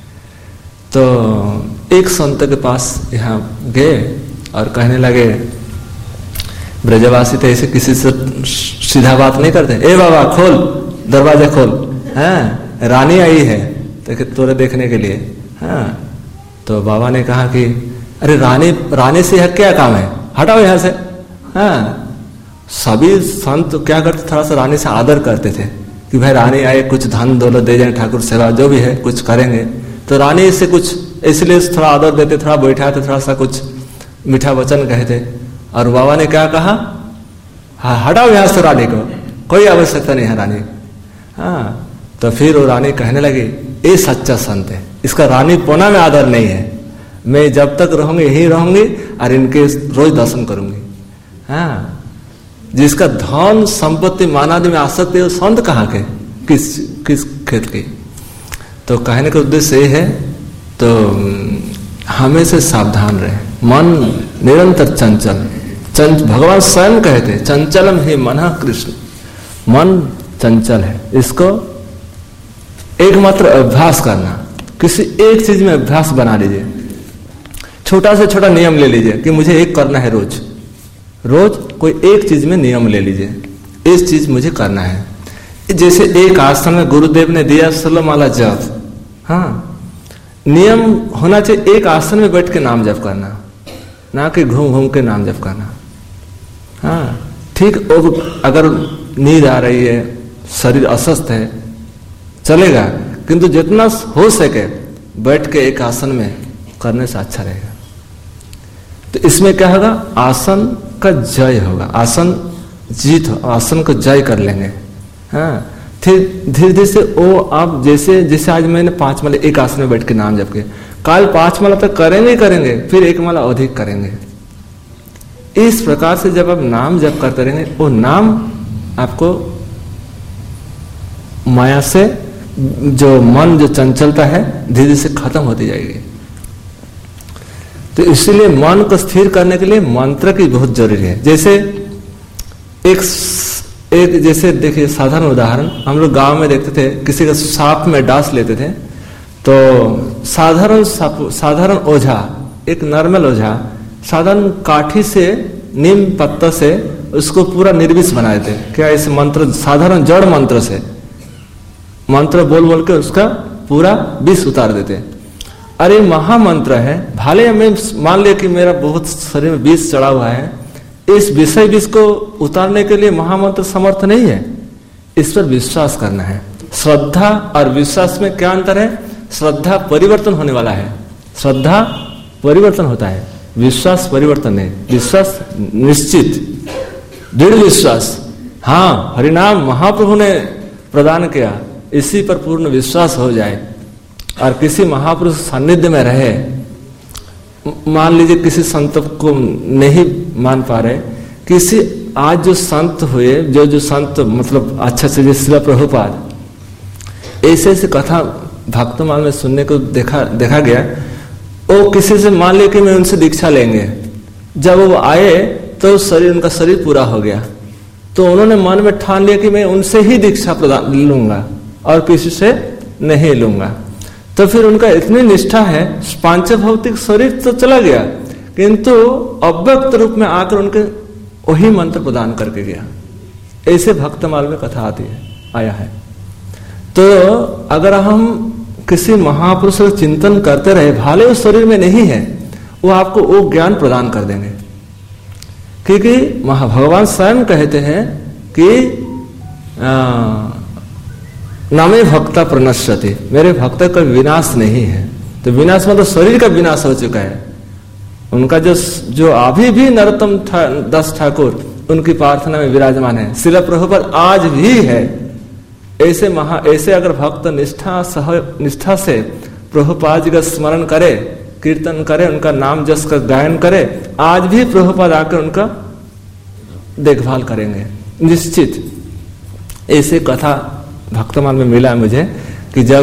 तो एक संत के पास यहाँ गए और कहने लगे, ब्रजवासी तो ऐसे किसी से सीधा बात नहीं करते, ए बाबा खोल, दरवाजा खोल, हाँ रानी आई है तो तोरे देखने के लिए। हाँ, तो बाबा ने कहा कि अरे रानी से यह क्या काम है, हटाओ यहाँ से। हाँ, सभी संत क्या करते, थोड़ा सा रानी से आदर करते थे कि भाई रानी आए, कुछ धन दौलत दे जाए, ठाकुर सेवा जो भी है कुछ करेंगे। तो रानी से कुछ इसलिए थोड़ा आदर देते, थोड़ा बैठाते, थोड़ा सा कुछ मीठा वचन कहते। और बाबा ने क्या कहा, हाँ हटाओ यहाँ से रानी को, कोई आवश्यकता नहीं है रानी। हाँ, तो फिर वो रानी कहने लगी ये सच्चा संत है, इसका रानी पोना में आदर नहीं है, मैं जब तक रहूंगी यही रहूंगी और इनके रोज दर्शन करूंगी। हाँ, जिसका धन संपत्ति मानादि में आसक्ति है वो संत कहाँ के, किस खेत की। तो कहने का उद्देश्य ये है, तो हमेशा सावधान रहे। मन निरंतर चंचल, भगवान स्वयं कहते चंचलम ही मन कृष्ण, मन चंचल है, इसको एकमात्र अभ्यास करना। किसी एक चीज में अभ्यास बना लीजिए, छोटा से छोटा नियम ले लीजिए कि मुझे एक करना है, रोज कोई एक चीज में नियम ले लीजिए, इस चीज मुझे करना है। जैसे एक आसन में गुरुदेव ने दिया 16 माला जप। हाँ, नियम होना चाहिए एक आसन में बैठ के नाम जप करना, ना कि घूम घूम के नाम जप करना। हाँ ठीक, अगर नींद आ रही है, शरीर अस्वस्थ है, चलेगा, किंतु जितना हो सके बैठ के एक आसन में करने से अच्छा रहेगा। तो इसमें क्या होगा, आसन का जय होगा, आसन जीत, आसन को जय कर लेंगे। हाँ, फिर धीरे धीरे से वो आप जैसे आज मैंने 5 माला एक आसन में बैठ के नाम जप के, काल 5 माला तक करेंगे, फिर 1 माला अधिक करेंगे। इस प्रकार से जब आप नाम जप करते रहेंगे, वो नाम आपको माया से जो मन जो चंचलता है धीरे धीरे से खत्म होती जाएगी। तो इसलिए मन को स्थिर करने के लिए मंत्र की बहुत जरूरी है। जैसे एक जैसे देखिए साधारण उदाहरण, हम लोग गांव में देखते थे, किसी का सांप में डांस लेते थे, तो साधारण ओझा, एक नॉर्मल ओझा साधारण काठी से, नीम पत्ता से उसको पूरा निर्विष बना देते। क्या इस मंत्र, साधारण जड़ मंत्र से मंत्र बोल बोल के उसका पूरा विष उतार देते। अरे महामंत्र है, भाले में मान लिया कि मेरा बहुत शरीर में विष चढ़ा हुआ है, इस विषय विष को उतारने के लिए महामंत्र समर्थ नहीं है। इस पर विश्वास करना है। श्रद्धा और विश्वास में क्या अंतर है? श्रद्धा परिवर्तन होने वाला है, श्रद्धा परिवर्तन होता है, विश्वास परिवर्तन नहीं। विश्वास निश्चित, दृढ़ विश्वास। हाँ, हरिनाम महाप्रभु ने प्रदान किया, इसी पर पूर्ण विश्वास हो जाए और किसी महापुरुष सानिध्य में रहे, मान लीजिए किसी संत को नहीं मान पा रहे, किसी आज जो संत हुए, जो संत मतलब अच्छा से श्रील प्रभुपाद, ऐसे ऐसे कथा भक्तमाल में सुनने को देखा गया। वो किसी से मान लिया कि मैं उनसे दीक्षा लेंगे, जब वो आए तो उनका शरीर पूरा हो गया, तो उन्होंने मन में ठान लिया कि मैं उनसे ही दीक्षा प्रदान लूंगा और किसी से नहीं लूंगा। तो फिर उनका इतनी निष्ठा है, पांच भौतिक शरीर तो चला गया, किंतु अव्यक्त रूप में आकर उनके वही मंत्र प्रदान करके गया। ऐसे भक्तमाल में कथा आती है, आया है। तो अगर हम किसी महापुरुष का चिंतन करते रहे, भाले उस शरीर में नहीं है, वो आपको वो ज्ञान प्रदान कर देंगे। क्योंकि भगवान स्वयं कहते हैं कि नामे भक्ता प्रणश्यति, मेरे भक्त का विनाश नहीं है। तो विनाश मतलब शरीर का विनाश हो चुका है। उनका जो अभी भी नरोत्तम दास ठाकुर उनकी प्रार्थना में विराजमान है, श्रील प्रभुपाद आज भी है। ऐसे अगर भक्त निष्ठा से प्रभुपाद जी का स्मरण करे, कीर्तन करे, उनका नाम जस का गायन करे, आज भी प्रभुपाद आकर उनका देखभाल करेंगे निश्चित। ऐसे कथा भक्तमाल में मिला मुझे कि जब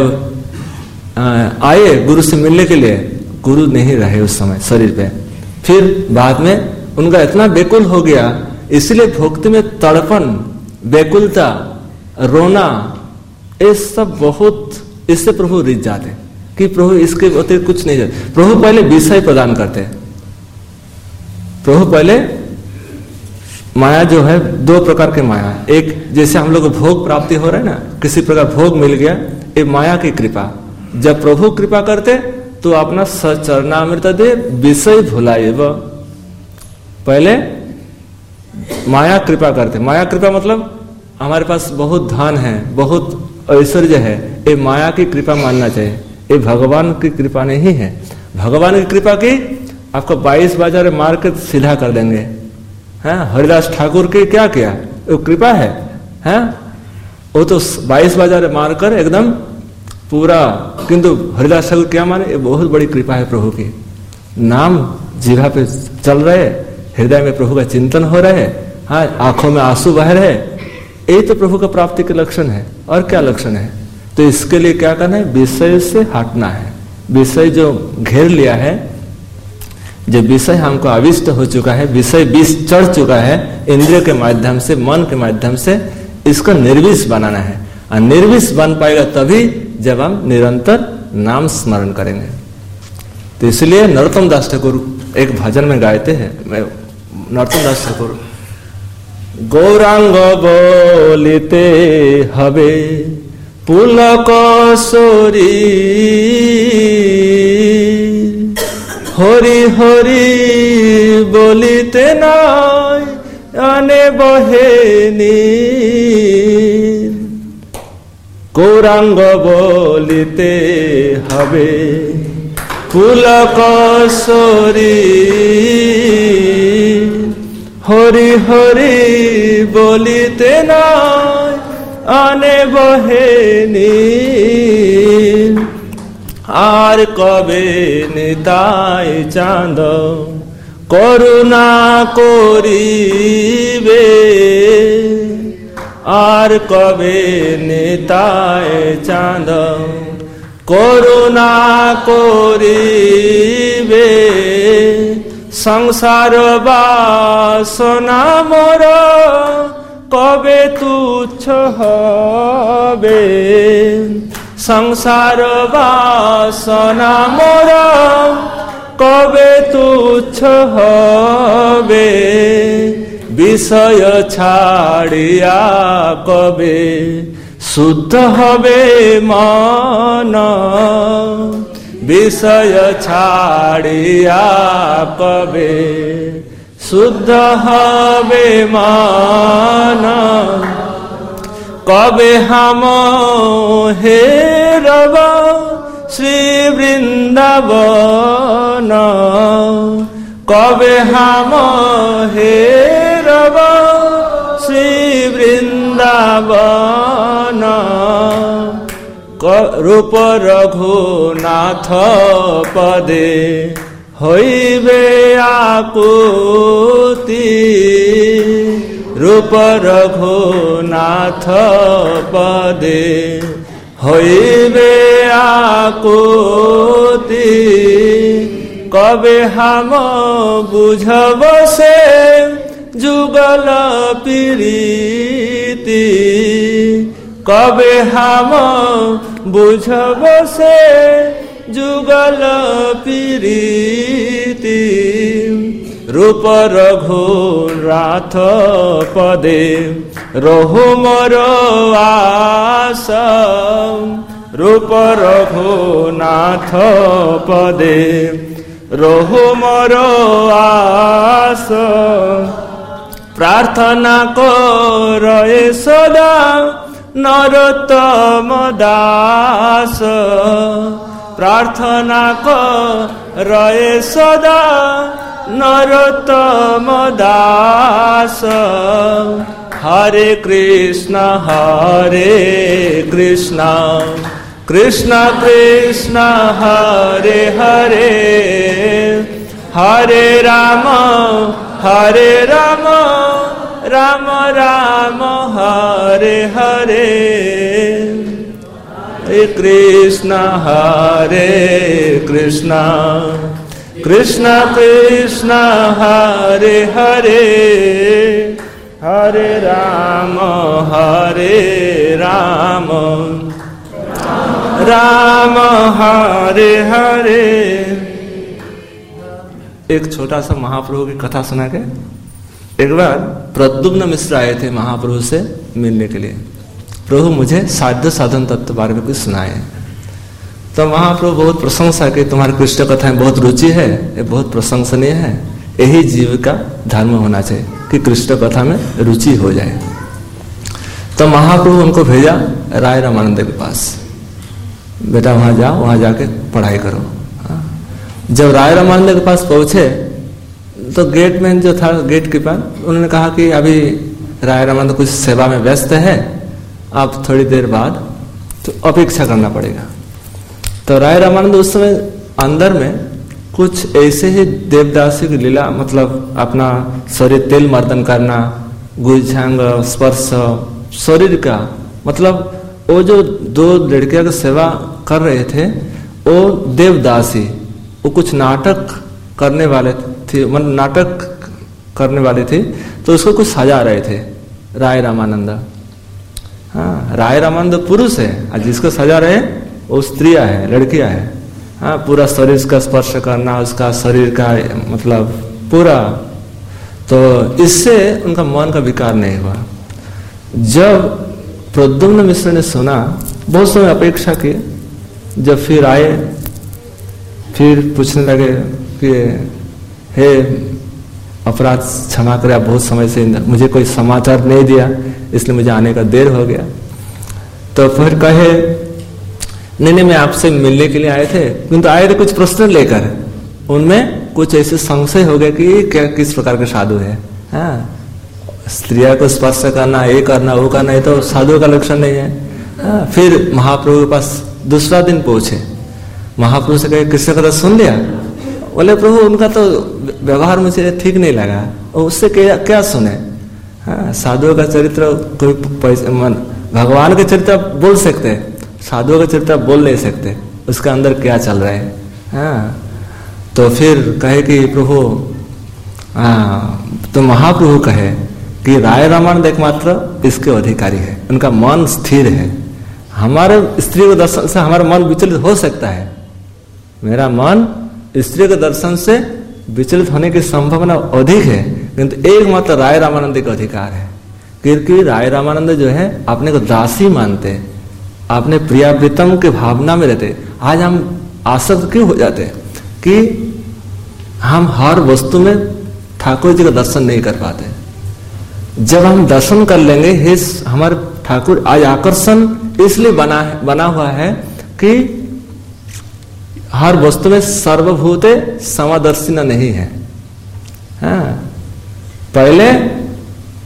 आए गुरु से मिलने के लिए, गुरु नहीं रहे उस समय शरीर पे, फिर बाद में उनका इतना बेकुल हो गया, इसलिए भक्ति में तड़पन, बेकुलता, रोना, ये सब बहुत, इससे प्रभु रिझ जाते कि प्रभु इसके अतिरिक्त कुछ नहीं जाते। प्रभु पहले विषय प्रदान करते हैं। प्रभु पहले माया जो है, दो प्रकार के माया, एक जैसे हम लोग को भोग प्राप्ति हो रहा है ना, किसी प्रकार भोग मिल गया, ये माया की कृपा। जब प्रभु कृपा करते तो अपना सचरणामृत दे विषय भुलाए। पहले माया कृपा करते, माया कृपा मतलब हमारे पास बहुत धन है, बहुत ऐश्वर्य है, ये माया की कृपा मानना चाहिए, ये भगवान की कृपा नहीं है। भगवान की कृपा की आपको 22 बाजार मार के सीधा कर देंगे। हरिदास ठाकुर के क्या किया, वो कृपा है, वो तो 22 बाजार मारकर एकदम पूरा, किंतु हरिदास ठाकुर क्या माने, ये बहुत बड़ी कृपा है प्रभु की। नाम जीवा पे चल रहे, हृदय में प्रभु का चिंतन हो रहे, हाँ, आंखों में आंसू बह रहे, यही तो प्रभु का प्राप्ति के लक्षण है। और क्या लक्षण है? तो इसके लिए क्या करना है? विषय से हटना है। विषय जो घेर लिया है, जो विषय हमको अविष्ट हो चुका है, विषय विष चढ़ चुका है, इंद्रिय के माध्यम से, मन के माध्यम से इसको निर्विष बनाना है। और निर्विष बन पाएगा तभी जब हम निरंतर नाम स्मरण करेंगे। तो इसलिए नरोत्तम दास ठाकुर एक भजन में गाते हैं, नरोत्तम दास ठाकुर, गौरांग बोलिते हबे पुलक सोरी, हरि हरि बोलिते नाय आने बहे नीर। गौरांग बोलिते हबे पुलक सोरी, हरि हरि बोलिते नाय आने बहे नीर। आर कबे निताई चांद करुणा करिबे, आर कबे निताई चांद करुणा करिबे। संसार बासना मोर कबे तुच्छ हबे, संसार बासना मोर कबे तुच्छ हबे। विषय छाड़िया कबे शुद्ध हबे मन, विषय छाड़िया कबे शुद्ध हबे मन। कबे हम हेरब श्री वृंदावन, कबे हम हेरब श्री वृंदावन। रूप रघुनाथ पदे होइबे आकुति रूप रघुनाथ पदे होइबे आकुति कबे हम बुझब से जुगल प्रीति कबे हम बुझब से जुगल प्रीति रूप रघुनाथ पदे रहु मोर आस रूप रघुनाथ पदे रहु मोर आस प्रार्थना करे सदा नरोत्तम दास प्रार्थना करे सदा नरोत्तम दास हरे कृष्ण कृष्ण कृष्ण हरे हरे हरे राम राम राम हरे हरे हरे कृष्ण कृष्ण कृष्ण हरे हरे हरे राम राम हरे हरे। एक छोटा सा महाप्रभु की कथा सुना के, एक बार प्रद्युम्न मिश्र आए थे महाप्रभु से मिलने के लिए। प्रभु मुझे साध्य साधन तत्व बारे में कुछ सुनाए। तो महाप्रभु बहुत प्रशंसा की, तुम्हारी कृष्ण कथाएं बहुत रुचि है, ये बहुत प्रशंसनीय है, यही जीव का धर्म होना चाहिए कि कृष्ण कथा में रुचि हो जाए। तो महाप्रभु उनको भेजा राय रामानंद के पास, बेटा वहां जाओ, वहां जाके पढ़ाई करो। जब राय रामानंद के पास पहुंचे तो गेटमैन जो था, गेट कीपर, उन्होंने कहा कि अभी राय रामानंद कुछ सेवा में व्यस्त है, आप थोड़ी देर बाद तो अपेक्षा करना पड़ेगा। तो राय रामानंद उस समय अंदर में कुछ ऐसे ही देवदासी की लीला, मतलब अपना शरीर तेल मर्दन करना, गुजझांग स्पर्श शरीर का, मतलब वो जो दो लड़कियों की सेवा कर रहे थे वो देवदासी, वो कुछ नाटक करने वाले थे, मतलब नाटक करने वाले थे, तो उसको कुछ सजा रहे थे राय रामानंद। हाँ, राय रामानंद पुरुष है और जिसको सजा रहे वो स्त्रियां है, लड़कियां है। हाँ, पूरा शरीर का स्पर्श करना, उसका शरीर का मतलब पूरा, तो इससे उनका मन का विकार नहीं हुआ। जब प्रद्युम्न मिश्र ने सुना, बहुत समय अपेक्षा की, जब फिर आए, फिर पूछने लगे कि हे अपराध क्षमा करे, बहुत समय से मुझे कोई समाचार नहीं दिया, इसलिए मुझे आने का देर हो गया। तो फिर कहे नहीं, मैं आपसे मिलने के लिए आए थे, किंतु आए थे कुछ प्रश्न लेकर, उनमें कुछ ऐसे संशय हो गए कि क्या किस प्रकार के साधु है। हाँ, स्त्रिया को स्पर्श करना, ये करना, वो करना, ये तो साधु का लक्षण नहीं है। हाँ, फिर महाप्रभु के पास दूसरा दिन पहुंचे, महाप्रभु से कहे कृष्ण कथा सुन लिया? बोले प्रभु उनका तो व्यवहार मुझे ठीक नहीं लगा, उससे क्या सुने। हाँ, साधुओं का चरित्र कोई भगवान के चरित्र बोल सकते हैं, साधुओं का चरित्र बोल नहीं सकते, उसका अंदर क्या चल रहा है। हाँ, तो फिर कहे कि प्रभु, तो महाप्रभु कहे कि राय रामानंद एकमात्र इसके अधिकारी है, उनका मन स्थिर है। हमारे स्त्री के दर्शन से हमारा मन विचलित हो सकता है, मेरा मन स्त्री के दर्शन से विचलित होने की संभावना अधिक है, किंतु एकमात्र राय रामानंद का अधिकार है, क्योंकि राय रामानंद जो है अपने को दासी मानते, अपने प्रियावृतम के भावना में रहते। आज हम आसक्त क्यों हो जाते कि हम हर वस्तु में ठाकुर जी का दर्शन नहीं कर पाते। जब हम दर्शन कर लेंगे, हे हमारे ठाकुर, आज आकर्षण इसलिए बना हुआ है कि हर वस्तु में सर्वभूते समदर्शिना नहीं है। हाँ, पहले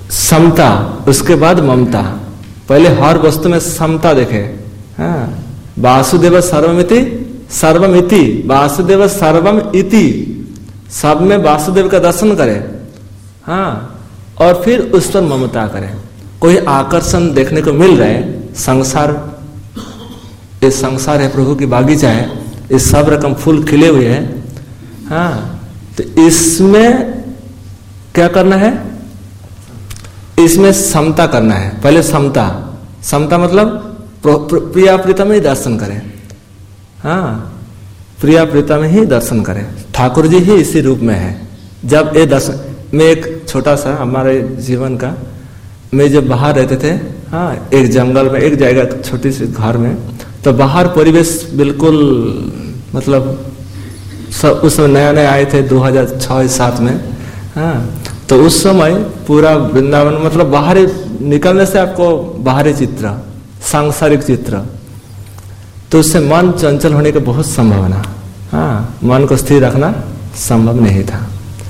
समता, उसके बाद ममता, पहले हर वस्तु में समता देखे। हाँ, वासुदेव सर्वमिति, सर्वमिति, वासुदेव सर्वम इति, सब में वासुदेव का दर्शन करें। हाँ, और फिर उस पर ममता करें। कोई आकर्षण देखने को मिल रहा है, संसार, ये संसार है, प्रभु की बागीचा है, इस सब रकम फूल खिले हुए हैं। हाँ, तो इसमें क्या करना है? इसमें समता करना है। पहले समता, समता मतलब प्रिया प्रीतम ही दर्शन करें। हाँ, प्रिया प्रीतम ही दर्शन करें। ठाकुर जी ही इसी रूप में है। जब ये दर्शन में, एक छोटा सा हमारे जीवन का, मैं जब बाहर रहते थे, हाँ, एक जंगल में, एक जगह छोटी सी घर में, तो बाहर परिवेश बिल्कुल मतलब सब उस समय नया नया आए थे 2006-7 में। हाँ, तो उस समय पूरा वृंदावन मतलब बाहर निकलने से आपको बाहरी चित्र, सांसारिक चित्र, तो उससे मन चंचल होने की बहुत संभावना। हाँ, मन को स्थिर रखना संभव नहीं था।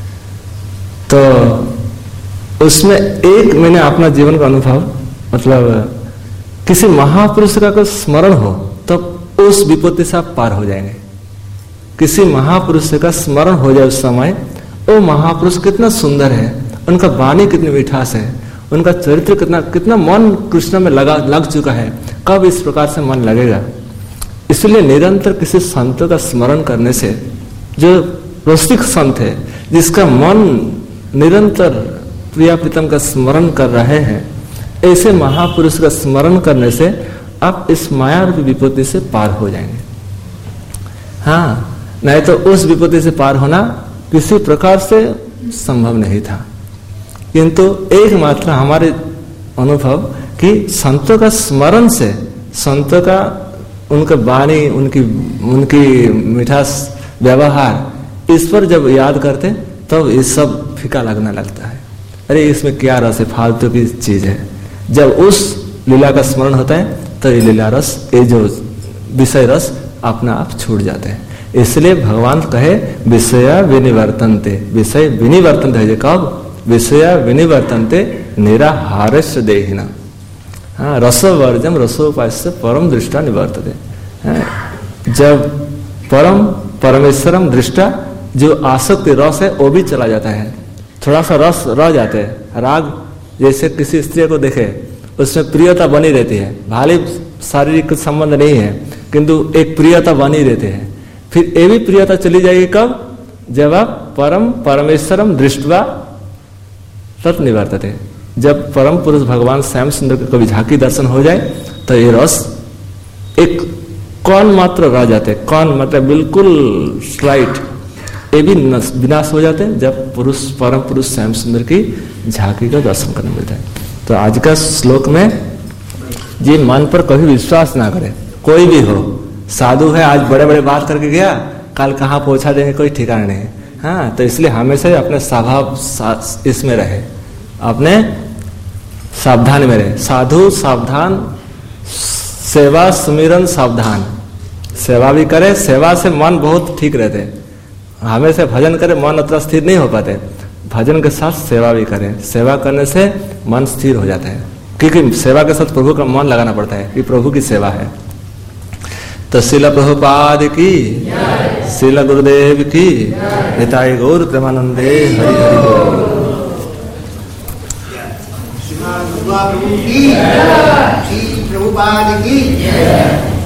तो उसमें एक मैंने अपना जीवन का अनुभव, मतलब किसी महापुरुष का कोई स्मरण हो तो उस विपत्ति से आप पार हो जाएंगे। किसी महापुरुष का स्मरण हो जाए उस समय, वो महापुरुष कितना सुंदर है, उनका वाणी कितनी मिठास है, उनका चरित्र कितना मन कृष्ण में लग चुका है, कब इस प्रकार से मन लगेगा। इसलिए निरंतर किसी संत का स्मरण करने से, जो रसिक संत है, जिसका मन निरंतर प्रिया प्रीतम का स्मरण कर रहे हैं, ऐसे महापुरुष का स्मरण करने से आप इस माया रूपी विपत्ति से पार हो जाएंगे। हाँ, नहीं तो उस विपत्ति से पार होना किसी प्रकार से संभव नहीं था। किंतु एकमात्र हमारे अनुभव कि संतों का स्मरण से, संतों का उनका वाणी, उनकी मिठास व्यवहार, इस पर जब याद करते तब ये सब फीका लगने लगता है। अरे इसमें क्या रस है, फालतू की चीज है। जब उस लीला का स्मरण होता है तो ये लीला रस, ये जो विषय रस अपना आप छूट जाते हैं। इसलिए भगवान कहे विषया विनिवर्तन्ते, विषय विनिवर्तन्ते है। कब? विषया विनिवर्तन्ते निराहारस्य देहिना। हाँ, रसवर्जम रसोपास्य परम दृष्टा निवर्तते। जब परमेश्वरम दृष्टा, जो आसक्ति रस है वो भी चला जाता है, थोड़ा सा रस रह जाते हैं। राग, जैसे किसी स्त्री को देखे उसमें प्रियता बनी रहती है, भारी शारीरिक संबंध नहीं है किंतु एक प्रियता बनी रहती है। फिर ये भी प्रियता चली जाएगी कब? जब आप परमेश्वरम दृष्टवा तत् निवर्तते। जब परम पुरुष भगवान श्याम सुंदर के कभी झांकी दर्शन हो जाए तो ये रस एक कौन मात्र रह जाते, कौन मतलब बिल्कुल स्लाइट, ये भी विनाश हो जाते हैं जब परम पुरुष श्याम सुंदर की झांकी का दर्शन करने मिलता है। तो आज का श्लोक में जी मन पर कभी विश्वास ना करे, कोई भी हो। साधु है, आज बड़े बड़े बात करके गया, कल कहाँ पहुंचा देंगे कोई ठिकाना नहीं। हाँ, तो इसलिए हमेशा अपने स्वभाव इसमें रहे, अपने सावधान में रहे। साधु सावधान, सेवा सुमिरन सावधान। सेवा भी करे, सेवा से मन बहुत ठीक रहते। हमेशा भजन करे, मन उतना स्थिर नहीं हो पाते। भजन के साथ सेवा भी करें, सेवा करने से मन स्थिर हो जाता है, क्योंकि सेवा के साथ प्रभु का मन लगाना पड़ता है कि प्रभु की सेवा है। तो श्रील प्रभुपाद की, श्रील गुरुदेव की, निताई गौर प्रेमानंदे, हरि हरि बोल। प्रभुपाद की,